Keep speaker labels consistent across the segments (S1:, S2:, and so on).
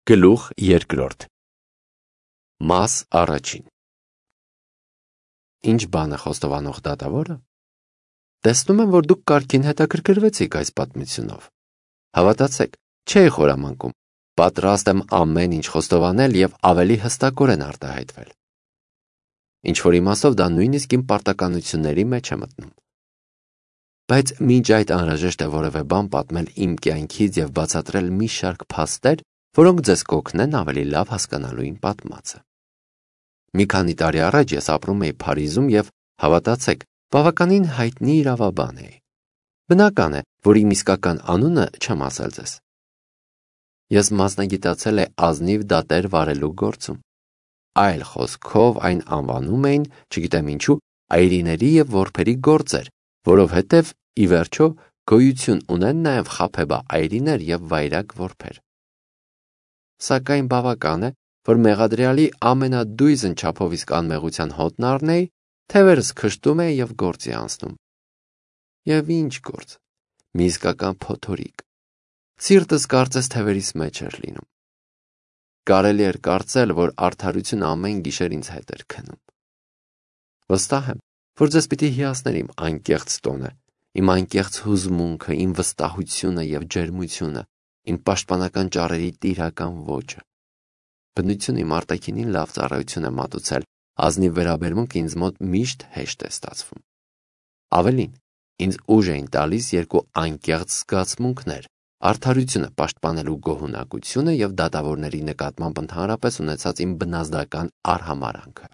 S1: Գլուխ երկրորդ Մաս առաջին Ինչ բան է խոստովանող դատավորը։ Տեսնում եմ, որ դուք կարգին հետաքրքրվեցիք այս պատմությունով։ Հավատացեք, չէի խորամանկում, պատրաստ եմ ամեն ինչ խոստովանել և ավելի հստակորեն արտահայտվել։ Ինչ-որ իմաստով դա նույնիսկ իմ պարտականությունների մեջ է մտնում։ Բայց մինչ այդ անհրաժեշտ է որևէ բան պատմել իմ կյանքից և բացատրել մի շարք փաստեր, որոնք ձեզ կօգնեն ավելի լավ հասկանալու իմ պատմածը։ Մի քանի տարի առաջ ես ապրում էի Փարիզում և, հավատացեք, բավականին հայտնի իրավաբան էի։ Բնական է, որ իմ իսկական անունը չեմ ասել ձեզ։ Ես մասնագիտացել եմ ազնիվ դատեր վարելու գործում։ Այլ խոսքով այն անվանում էին, չգիտեմ ինչու, այրիների և որբերի գործեր, որովհետև, ի վերջո, գոյություն ունեն նաև խաբեբա այրիներ և վայրագ որբեր։ Սակայն բավական է, որ մեղադրյալի ամենադույզն չափով իսկ անմեղության հոտն առնեի, թևերս քշտում էի և գործի անցնում։ Եվ ինչ գործ, մի իսկական փոթորիկ։ Սիրտս կարծես թևերիս մեջ էր լինում։ Կարելի էր կարծել, որ արդարությունը ամեն գիշեր ինձ հետ էր քնում։ Վստահ եմ, որ ձեզ պիտի հիասներ իմ անկեղծ տոնը, իմ անկեղծ հուզմունքը, իմ վստահությունը և ջերմությունը, իմ պաշտպանական ճառերի տիրական ոճը։ Բնությունը իմ արտաքինին լավ ծառայություն է մատուցել, ազնիվ վերաբերմունք ինձ մոտ միշտ հեշտ է ստացվում։ Ավելին, ինձ ուժ էին տալիս երկու անկեղծ զգացմունքներ՝ արդարությունը պաշտպանելու գոհունակությունը և դատավորների նկատմամբ ընդհանրապես ունեցած իմ բնազդական արհամարհանքը։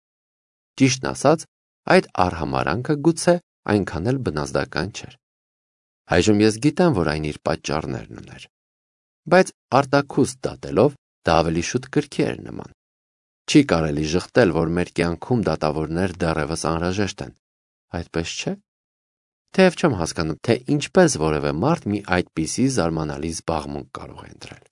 S1: Ճիշտն ասած, այդ արհամարհանքը գուցե այնքան էլ բնազդական չէր։ Այժմ ես գիտեմ, որ այն իր պատճառներն ուներ։ Բայց արտաքուստ դատելով, դա ավելի շուտ կրքի էր նման։ Չի կարելի ժխտել, որ մեր կյանքում դատավորներ դեռևս անհրաժեշտ են, այդպես չէ։ Թեև չեմ հասկանում, թե ինչպես որևէ մարդ մի այդպիսի զարմանալի զբաղմունք կարող է ընտրել։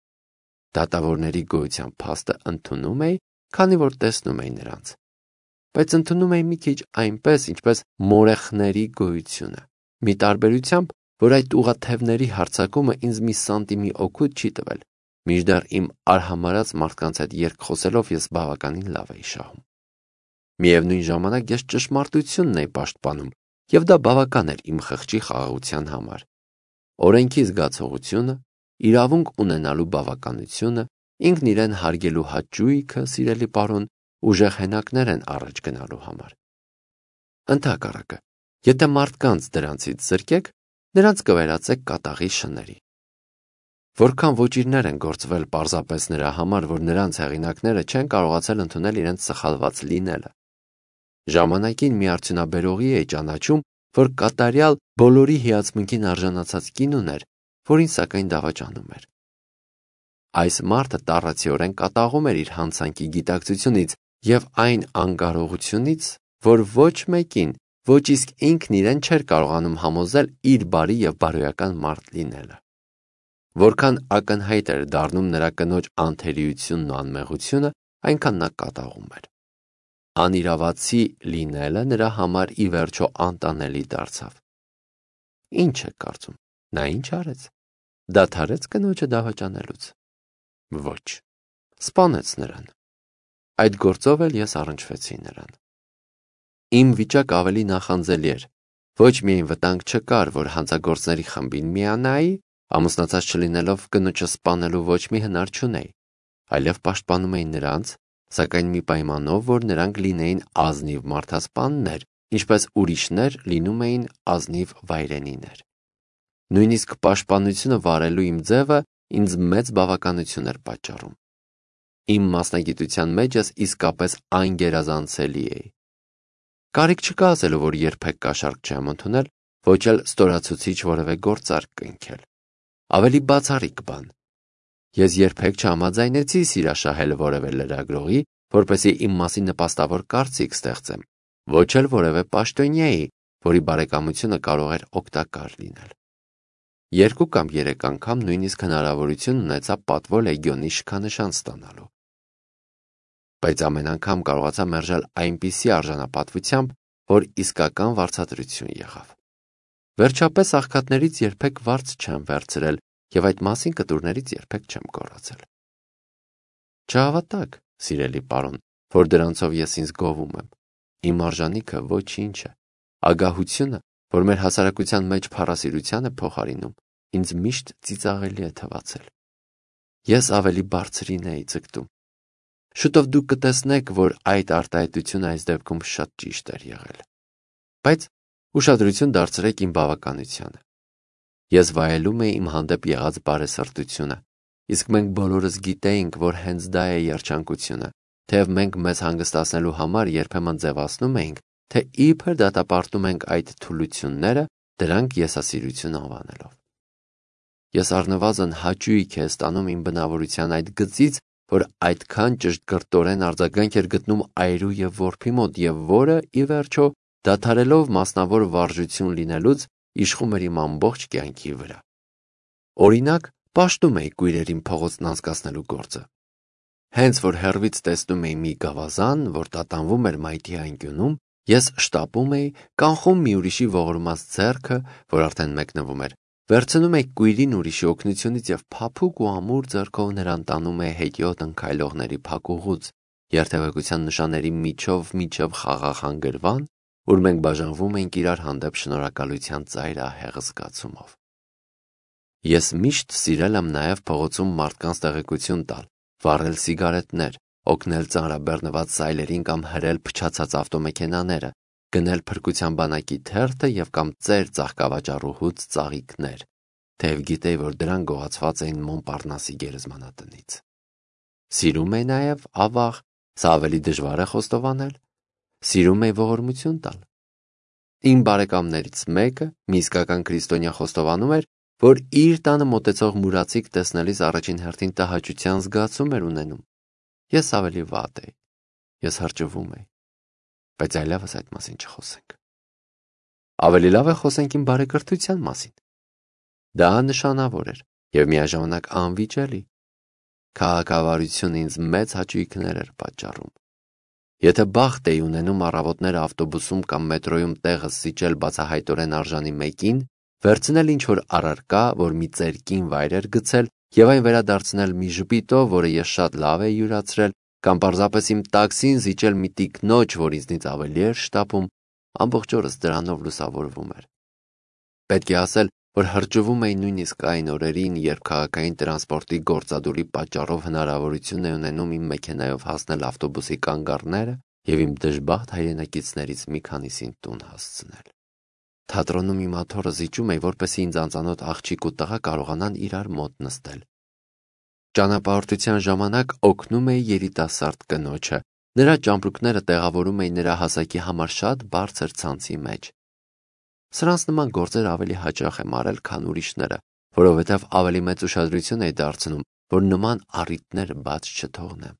S1: Դատավորների գոյության փաստը ընդունում էի, քանի որ տեսնում էի նրանց։ Բայց ընդունում էի մի քիչ այնպես, ինչպես մորեխների գոյությունը, մի տարբերությամբ, որ այդ ուղղաթևների հարձակումը ինձ մի սանտիմի օգուտ չի տվել, մինչդեռ իմ արհամարհած մարդկանց հետ երկխոսելով ես բավականին լավ էի շահում։ Միևնույն ժամանակ ես ճշմարտությունն էի պաշտպանում, և դա բավական էր իմ խղճի խաղաղության համար։ Օրենքի զգացողությունը, իրավունք ունենալու բավականությունը, ինքն իրեն հարգելու հաճույքը, սիրելի պարոն, ուժեղ հենակներ են առաջ գնալու համար։ Ընդհակառակը, եթե մարդկանց դրանցից զրկեք, նրանց կվերածեք կատաղի շների։ Որքան ոճիրներ են գործվել պարզապես նրա համար, որ նրանց հեղինակները չեն կարողացել ընդունել իրենց սխալված լինելը։ Ժամանակին մի արդյունաբերողի էի ճանաչում, որ կատարյալ բոլորի հիացմունքին արժանացած կին ուներ, որին սակայն դավաճանում էր։ Այս մարդը տառացիորեն կատաղում էր իր հանցանքի գիտակցությունից և այն անկարողությունից, որ ոչ մեկին, ոչ իսկ ինքն իրեն չէր կարողանում համոզել իր բարի և բարոյական մարդ լինելը։ Որքան ակնհայտ էր դառնում նրա կնոջ անթերիությունն ու անմեղությունը, այնքան նա կատաղում էր։ Անիրավացի լինելը նրա համար ի վերջո անտանելի դարձավ։ Ինչ է կարծում, նա ինչ արեց։ Դադարեց կնոջը դավաճանելուց։ Ոչ, սպանեց նրան։ Այդ գործով էլ ես առնչվեցի նրան։ Իմ վիճակը ավելի նախանձելի էր։ Ոչ միայն վտանգ չկար, որ հանցագործների խմբին միանայի, ամուսնացած չլինելով կնոջը սպանելու ոչ մի հնար չունեի, այլև պաշտպանում էի նրանց, սակայն մի պայմանով, որ նրանք լինեին ազնիվ մարդասպաններ, ինչպես ուրիշներ լինում էին ազնիվ վայրենիներ։ Նույնիսկ պաշտպանությունը վարելու իմ ձևը ինձ մեծ բավականություն էր պատճառում։ Իմ մասնագիտության մեջ ես իսկապես անգերազանցելի էի։ Կարիք չկա ասելու, որ երբեք կաշառք չեմ ընդունել, ոչ էլ ստորացուցիչ որևէ գործարք կնքել։ Ավելի բացառիկ բան։ Ես երբեք չհամաձայնեցի սիրաշահել որևէ լրագրողի, որպեսզի իմ մասին նպաստավոր կարծիք ստեղծեմ, ոչ էլ որևէ պաշտոնյայի, որի բարեկամությունը կարող էր օգտակար լինել։ 2 կամ 3 անգամ նույնիսկ հնարավորություն ունեցա պատվո լեգիոնի շքանշան ստանալու։ Բայց ամեն անգամ կարողացա մերժել այնպիսի արժանապատվությամբ, որ իսկական վարձատրություն եղավ։ Վերջապես աղքատներից երբեք վարձ չեմ վերցրել և այդ մասին կտուրներից երբեք չեմ գոռացել։ Չհավատաք, սիրելի պարոն, որ դրանցով ես ինձ գովում եմ։ Իմ արժանիքը ոչինչ է։ Ագահությունը, որ մեր հասարակության մեջ փառասիրության է փոխարինում, ինձ միշտ ծիծաղելի է թվացել։ Ես ավելի բարձրին էի ձգտում։ Շուտով դուք կտեսնեք, որ այդ արտահայտությունը այս դեպքում շատ ճիշտ էր եղել։ Բայց ուշադրություն դարձրեք իմ բավականությանը։ Ես վայելում էի իմ հանդեպ եղած բարեսրտությունը, իսկ մենք բոլորս գիտեինք, որ հենց դա է երջանկությունը, թեև մենք մեզ հանգստացնելու համար երբեմն ձևացնում էինք, թե իբր դատապարտում ենք այդ թուլությունները, դրանք եսասիրություն անվանելով։ Ես առնվազն հաճույք է ստանում իմ բնավորության այդ գծից, որ այդքան ճշգրտորեն արձագանք էր գտնում այրու և որդի մոտ, և որը, ի վերջո, դադարելով մասնավոր վարժություն լինելուց, իշխում էր իմ ամբողջ կյանքի վրա։ Օրինակ, պաշտում էի կույրերին փողոցն անցկացնելու գործը։ Հենց որ հեռվից տեսնում էի մի գավազան, որ տատանվում էր մայթի անկյունում, ես շտապում էի, կանխում մի ուրիշի ողորմած ձեռքը, որ արդեն մեկնվում էր, վերցնում էի կույրին ուրիշի օգնությունից և փափուկ ու ամուր ձեռքով նրան տանում էի հետիոտ ընկայլողների փակուղուց, երթևեկության նշանների միջով խաղաղ հանգրվան, որ մենք բաժանվում էինք իրար հանդեպ շնորհակալության ծայրահեղ զգացումով։ Ես միշտ սիրել եմ նաև փողոցում մարդկանց տեղեկություն տալ, վառել սիգարետներ, օգնել ծանրաբեռնված սայլերին կամ հրել փչացած ավտոմեքենաները, գնել փրկության բանակի թերթը և կամ ծեր ծաղկավաճառուհուց ծաղիկներ, թեև գիտեի, որ դրանք գողացված էին Մոնպարնասի գերեզմանատնից։ Սիրում էի նաև, ավաղ, սա ավելի դժվար է խոստովանել, սիրում էի ողորմություն տալ։ Իմ բարեկամներից մեկը, մի իսկական քրիստոնյա, խոստովանում էր, որ իր տանը մոտեցող մուրացիկ տեսնելիս առաջին հերթին տհաճության զգացում էր ունենում։ Ես ավելի վատ էի, ես հրճվում էի, բայց այլևս այդ մասին չխոսենք։ Ավելի լավ է խոսենք իմ բարեկրթության մասին։ Դա նշանավոր էր և միաժամանակ անվիճելի։ Քաղաքավարությունը ինձ մեծ հաճույքներ էր պատճառում։ Եթե բախտ էի ունենում առավոտները ավտոբուսում կամ մետրոյում տեղս զիջել բացահայտորեն արժանի մեկին, վերցնել ինչ-որ առարկա, որ մի ծերկին վայր էր գցել, և այն վերադարձնել մի ժպիտով, որը ես շատ լավ էի յուրացրել, կամ պարզապես իմ տաքսին զիջել մի տիկնոջ, որ ինձնից ավելի էր շտապում, ամբողջ օրս դրանով լուսավորվում էր։ Պետք է ասել, որ հրճվում էի նույնիսկ այն օրերին, երբ քաղաքային տրանսպորտի գործադուլի պատճառով հնարավորություն է ունենում իմ մեքենայով հասնել ավտոբուսի կանգառները և իմ դժբախտ հայրենակիցներից մի քանիսին տուն հասցնել։ Թատրոնում իմ աթոռը զիջում էի, որպեսզի ինձ անծանոթ աղջիկ ու տղա կարողանան իրար մոտ նստել։ Ճանապարհորդության ժամանակ օգնում էի երիտասարդ կնոջը, նրա ճամպրուկները տեղավորում էի նրա հասակի համար շատ բարձր ցանցի մեջ։ Սրանց նման գործեր ավելի հաճախ եմ արել, քան ուրիշները, որովհետև ավելի մեծ ուշադրություն էի դարձնում, որ նման առիթներ բաց չթողնեմ։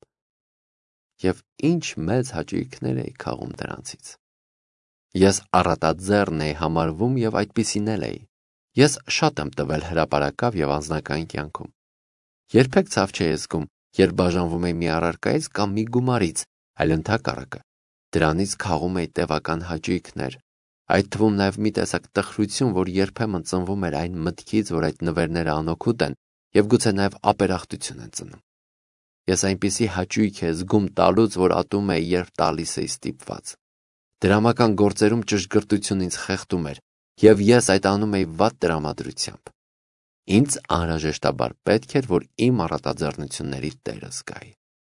S1: Եվ ինչ մեծ հաճույքներ էի քաղում դրանցից։ Ես առատաձեռն էի համարվում և այդպիսին էլ էի։ Ես շատ եմ տվել հրապարակավ և անձնական կյանքում։ Երբեք ցավ չէի զգում, երբ բաժանվում էի մի առարկայից կամ մի գումարից, այլ ընդհակառակը, դրանից քաղում էի տևական հաճույքներ, այդ թվում նաև մի տեսակ տխրություն, որ երբեմն ծնվում էր այն մտքից, որ այդ նվերները անօգուտ են և գուցե նաև ապերախտություն են ծնում։ Ես այնպիսի հաճույք է զգում տալուց, որ ատում էի, երբ տալիս էի ստիպված։ Դրամական գործերում ճշգրտություն ինձ խեղդում էր, և ես այդ անում էի վատ տրամադրությամբ։ Ինձ անհրաժեշտաբար պետք էր, որ իմ առատաձեռնությունների տերը զգայի։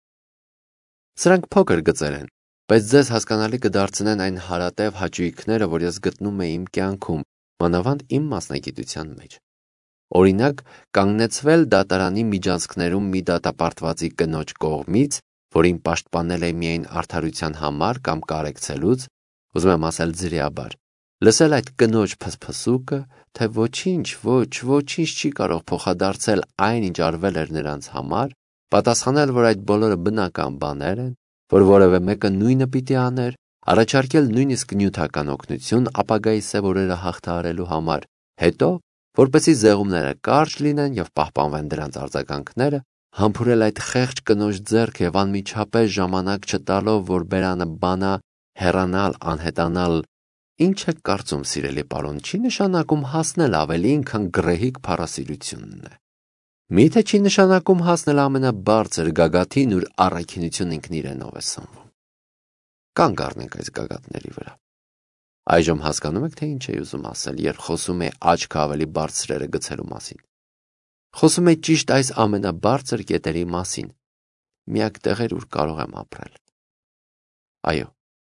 S1: Սրանք փոքր գծեր են, բայց ձեզ հասկանալի կդարձնեն այն հարատև հաճույքները, որ ես գտնում էի իմ կյանքում, մանավանդ իմ մասնագիտության մեջ։ Օրինակ, կանգնեցվել դատարանի միջանցքներում մի դատապարտվածի կնոջ կողմից, որին պաշտպանել էի միայն արդարության համար կամ կարեկցելուց, ուզում եմ ասել ձրիաբար, լսել այդ կնոջ փսփսուկը, թե ոչինչ չի կարող փոխադարձել այն, ինչ արվել էր նրանց համար, պատասխանել, որ այդ բոլորը բնական բաներ են, որ որևէ մեկը նույնը պիտի աներ, առաջարկել նույնիսկ նյութական օգնություն ապագայի սև օրերը հաղթահարելու համար, հետո, որպեսզի զեղումները կարճ լինեն և պահպանվեն դրանց արձագանքները, համբուրել այդ խեղճ կնոջ ձեռքը և անմիջապես ժամանակ չտալով, որ բերանը բանա, հեռանալ, անհետանալ։ Ինչ եք կարծում, սիրելի պարոն, չի նշանակում հասնել ավելին, քան գռեհիկ փառասիրությունն է։ Միթե չի նշանակում հասնել ամենաբարձր գագաթին, ուր առաքինություն ինքն իրենով է սնվում։ Կանգ առնենք այս գագաթների վրա։ Այժմ հասկանում եք, թե ինչ է ուզում ասել, երբ խոսում է աչքը ավելի բարձրերը գցելու մասին։ Խոսում է ճիշտ այս ամենաբարձր կետերի մասին, միակ տեղեր, ուր կարող եմ ապրել։ Այո,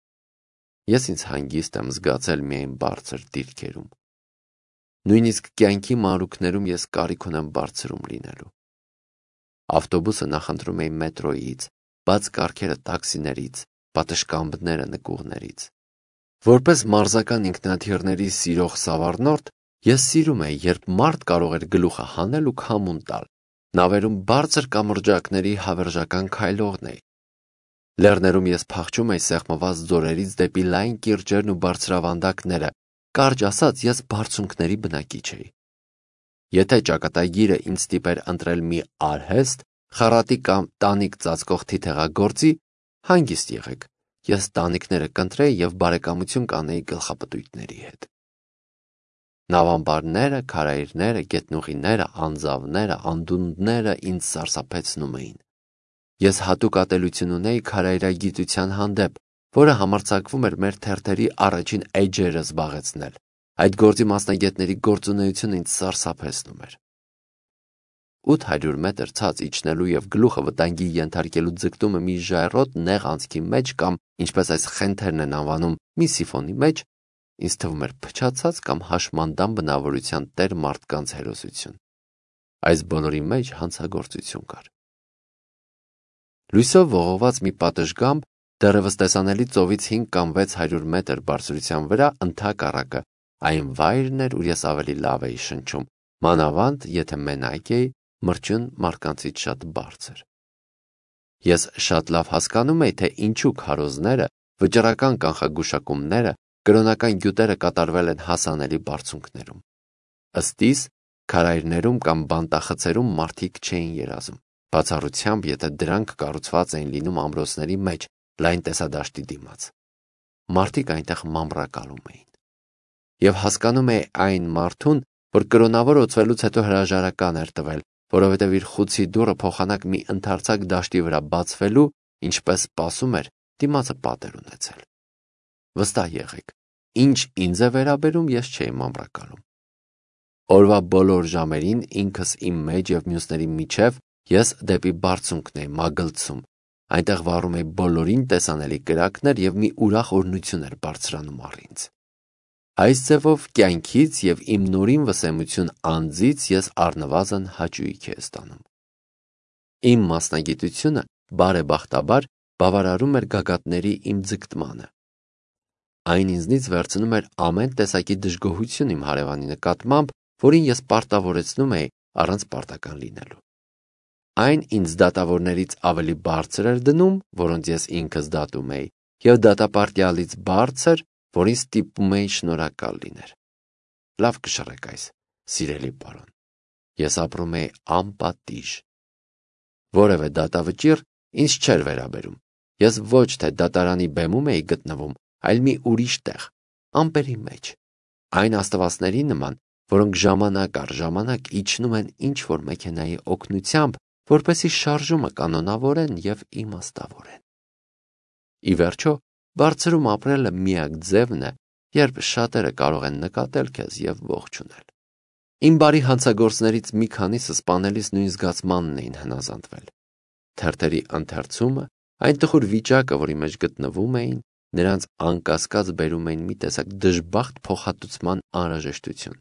S1: ես ինձ հանգիստ եմ զգացել միայն բարձր դիրքերում։ Նույնիսկ կյանքի մանրուքներում ես կարիք ունեմ բարձրում լինելու։ Ավտոբուսը նախընտրում էի մետրոյից, բաց կառքերը տաքսիներից, պատշգամբները նկուղներից։ Որպես մարզական ինքնաթիռների սիրող սավառնորդ, ես սիրում էի, երբ մարդ կարող էր գլուխը հանել ու քամուն տալ, նավերում բարձր կամրջակների հավերժական քայլողն էի։ Լեռներում ես փախչում էի սեղմված ձորերից դեպի լայն կիրճերն ու բարձրավանդակները, կարճ ասած, ես բարձունքների բնակիչ էի։ Եթե ճակատագիրը ինձ ստիպեր ընտրել մի արհեստ, խառատի կամ տանիք ծածկող թիթեղագործի, հանգիստ եղեք, ես տանիքները կընտրեի և բարեկամություն կանեի գլխապտույտների հետ։ Նավամբարները, քարայրները, գետնուղիները, անձավները, անդունդները ինձ սարսափեցնում էին։ Ես հատուկ ատելություն ունեի քարայրագիտության հանդեպ, որը համարձակվում էր մեր թերթերի առաջին էջերը զբաղեցնել։ Այդ գործի մասնագետների գործունեությունը ինձ սարսափեցնում էր։ 800 մետր ցած իջնելու և գլուխը վտանգի ենթարկելու ձգտումը մի ժայռոտ նեղ անցքի մեջ կամ, ինչպես այս խենթերն են անվանում, մի սիֆոնի մեջ, ինձ թվում էր փչացած կամ հաշմանդամ բնավորության տեր մարդկանց հերոսություն։ Այս բոլորի մեջ հանցագործություն կար։ Լույսով ողողված մի պատշգամբ դեռևս տեսանելի ծովից 5 կամ 600 մետր բարձրության վրա ընդհակառակը այն վայրն էր, ուր ես ավելի լավ էի շնչում, մանավանդ եթե մենակ էի, մրջյուն մարդկանցից շատ բարձր։ Ես շատ լավ հասկանում էի, թե ինչու քարոզները, վճռական կանխագուշակումները, կրոնական գյուտերը կատարվել են հասանելի բարձունքներում։ Ըստ իս, քարայրներում կամ բանտախցերում մարդիկ չէին երազում, բացառությամբ, եթե դրանք կառուցված էին լինում ամրոցների մեջ, լայն տեսադաշտի դիմաց։ Մարդիկ այնտեղ մամռակալում էին։ Եվ հասկանում էի այն մարդուն, որ կրոնավոր օծվելուց հետո հրաժարական էր տվել, որովհետև իր խուցի դուռը փոխանակ մի ընդարձակ դաշտի վրա բացվելու, ինչպես սպասում էր, դիմացը պատեր ունեցել։ Վստահ եղեք, ինչ ինձ է վերաբերում, ես չէի մամռակալում։ Օրվա բոլոր ժամերին ինքս իմ մեջ և մյուսների միջև ես դեպի բարձունքն էի մագլցում, այնտեղ վառում էի բոլորին տեսանելի կրակներ և մի ուրախ օրհնություն էր բարձրանում առ ինձ։ Այս ձևով կյանքից և իմ նորին վսեմություն անձից ես առնվազն հաճույք էի ստանում։ Իմ մասնագիտությունը բարեբախտաբար բավարարում էր գագաթների իմ ձգտմանը։ Այն ինձնից վերցնում էր ամեն տեսակի դժգոհություն իմ հարևանի նկատմամբ, որին ես պարտավորեցնում էի առանց պարտական լինելու։ Այն ինձ դատավորներից ավելի բարձր էր դնում, որոնց ես ինքս դատում էի, և դատապարտյալից բարձր, որին ստիպում էի շնորհակալ լինել։ Լավ կշռեք այս, սիրելի պարոն։ Ես ապրում էի անպատիժ։ Որևէ դատավճիռ ինձ չէր վերաբերում։ Ես ոչ թե դատարանի բեմում էի գտնվում, այլ մի ուրիշ տեղ, ամպերի մեջ, այն աստվածների նման, որոնք ժամանակ առ ժամանակ իջնում են ինչ-որ մեքենայի օգնությամբ, որպեսզի շարժումը կանոնավորեն և իմաստավորեն։ Ի վերջո, բարձրում ապրելը միակ ձևն է, երբ շատերը կարող են նկատել քեզ և ողջունել։ Իմ բարի հանցագործներից մի քանիսը սպանելիս նույն զգացմանն էին հնազանդվել։ Թերթերի ընթերցումը, այն տխուր վիճակը, որի մեջ գտնվում էին, նրանց անկասկած բերում էին մի տեսակ դժբախտ փոխհատուցման անհրաժեշտություն։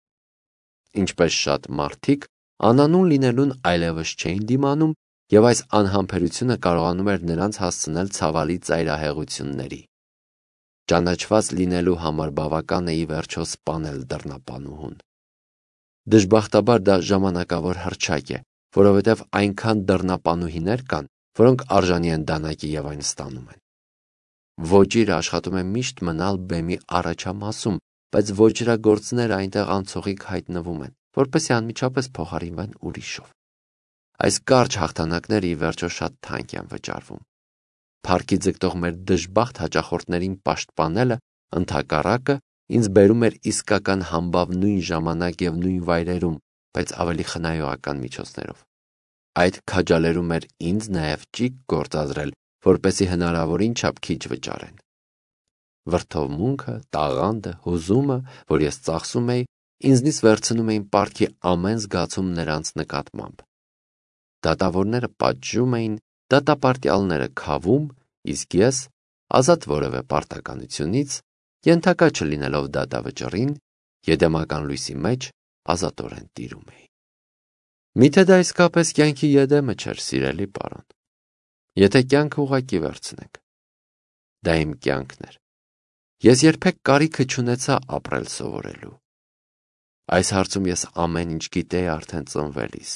S1: Ինչպես շատ մարդիկ, անանուն լինելուն այլևս չէին դիմանում, և այս անհամբերությունը կարողանում էր նրանց հասցնել ցավալի ծայրահեղությունների։ Ճանաչված լինելու համար բավական է ի վերջո սպանել դռնապանուհուն։ Դժբախտաբար դա ժամանակավոր հռչակ է, որովհետև այնքան դռնապանուհիներ կան, որոնք արժանի են դանակի և այն ստանում են։ Ոճիրը աշխատում է միշտ մնալ բեմի առաջամասում, բայց ոճրագործները այնտեղ անցողիկ հայտնվում են, որպեսզի անմիջապես փոխարինվեն ուրիշով։ Այս կարճ հաղթանակները ի վերջո շատ թանկ են վճարվում։ Փառքի ձգտող մեր դժբախտ հաճախորդներին պաշտպանելը, ընդհակառակը, ինձ բերում էր իսկական համբավ նույն ժամանակ և նույն վայրերում, բայց ավելի խնայողական միջոցներով։ Այդ քաջալերում էր ինձ նաև ճիգ գործադրել, որպեսզի հնարավորին չափ քիչ վճարեն։ Վրդովմունքը, տաղանդը, հուզումը, որ ես ծախսում էի, ինձնից վերցնում էին պարտքի ամեն զգացում նրանց նկատմամբ։ Դատավորները պատժում էին, դատապարտյալները քավում, իսկ ես, ազատ որևէ պարտականությունից, ենթակա չլինելով դատավճռին, եդեմական լույսի մեջ ազատորեն տիրում էի։ Միթե դա իսկապես կյանքի եդեմը չէր, սիրելի պարոն։ Եթե կյանքը ուղղակի վերցնենք, դա իմ կյանքն էր։ Ես երբեք կարիքը չունեցա ապրել սովորելու։ Այս հարցում ես ամեն ինչ գիտեի արդեն ծնվելիս։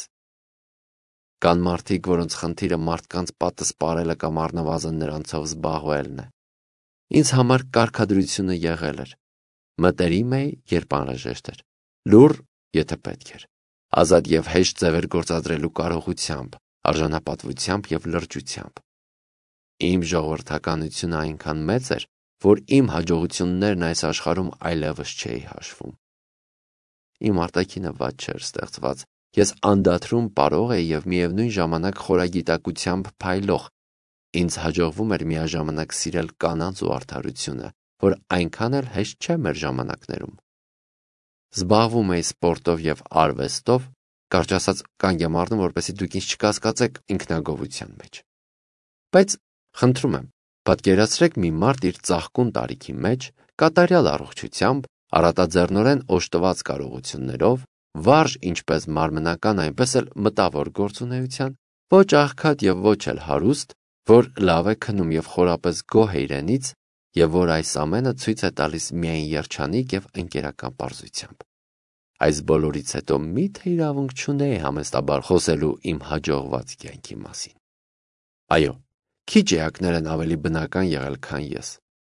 S1: Կան մարդիկ, որոնց խնդիրը մարդկանց պատը սպառելը կամ առնվազն նրանցով զբաղվելն է։ Ինձ համար կարգադրությունը եղել էր։ Մտերիմ էի, երբ անհրաժեշտ էր, լուռ, եթե պետք էր, ազատ եւ հեշտ ձևեր գործադրելու կարողությամբ, արժանապատվությամբ եւ լրջությամբ։ Իմ ժողովրդականությունը այնքան մեծ էր, որ իմ հաջողություններն այս աշխարհում այլևս չէի հաշվում։ Իմ արտաքինը վատ չէր ստեղծված, ես անդադրում պարող էի եւ միևնույն ժամանակ խորագիտակությամբ փայլող։ Ինձ հաջողվում էր միաժամանակ սիրել կանանց ու արդարությունը, որ այնքան էլ հեշտ չէ մեր ժամանակներում։ Զբաղվում էի սպորտով եւ արվեստով, կարճ ասած կանգ եմ առնում, որպեսզի դուք ինձ չկասկածեք ինքնագովության մեջ։ Բայց խնդրում եմ, պատկերացրեք մի մարդ իր ծաղկուն տարիքի մեջ, կատարյալ առողջությամբ, առատաձեռնորեն օժտված կարողություններով, վարժ ինչպես մարմնական, այնպես էլ մտավոր գործունեության, ոչ աղքատ եւ ոչ էլ հարուստ, որ լավ է քնում եւ խորապես գոհ է իրենից, եւ որ այս ամենը ցույց է տալիս միայն երջանիկ եւ ընկերական պարզությամբ։ Այս բոլորից հետո միթե իրավունք չունեի համեստաբար խոսելու իմ հաջողված կյանքի մասին։ Այո, քիչ էակներ են ավելի բնական եղել, քան ես։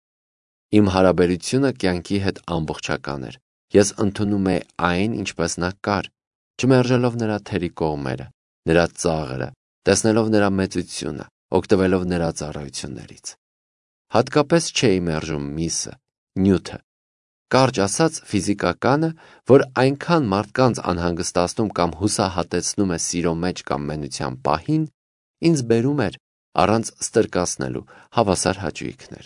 S1: Իմ հարաբերությունը կյանքի հետ ամբողջական էր։ Ես ընդունում էի այն, ինչպես նա կար, չմերժելով նրա թերի կողմերը, նրա ծաղրը, տեսնելով նրա մեծությունը, օգտվելով նրա ծառայություններից։ Հատկապես չէի մերժում միսը, նյութը, կարճ ասած ֆիզիկականը, որ այնքան մարդկանց անհանգստացնում կամ հուսահատեցնում է սիրո մեջ կամ մենության պահին, ինձ բերում էր առանց ստրկացնելու հավասար հաճույքներ։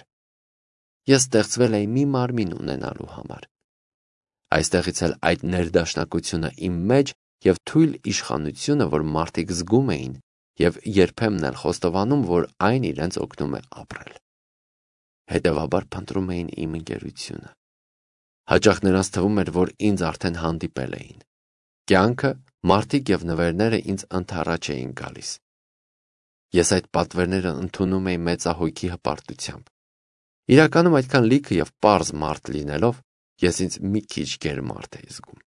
S1: Ես ստեղծվել էի մի մարմին ունենալու համար։ Այստեղից էլ այդ ներդաշնակությունը իմ մեջ եւ թույլ իշխանությունը, որ մարդիկ զգում էին եւ երբեմն էլ խոստովանում, որ այն իրենց օգնում է ապրել։ Հետևաբար փնտրում էին իմ ընկերությունը։ Հաճախ նրանց թվում էր, որ ինձ արդեն հանդիպել էին։ Կյանքը, մարդիկ եւ նվերները ինձ ընդառաջ էին գալիս։ Ես այդ պատվերները ընդունում էի մեծահոգի հպարտությամբ։ Իրականում այդքան լիքը եւ պարզ մարդ լինելով, ես ինձ մի քիչ գեր մարդ էի զգում։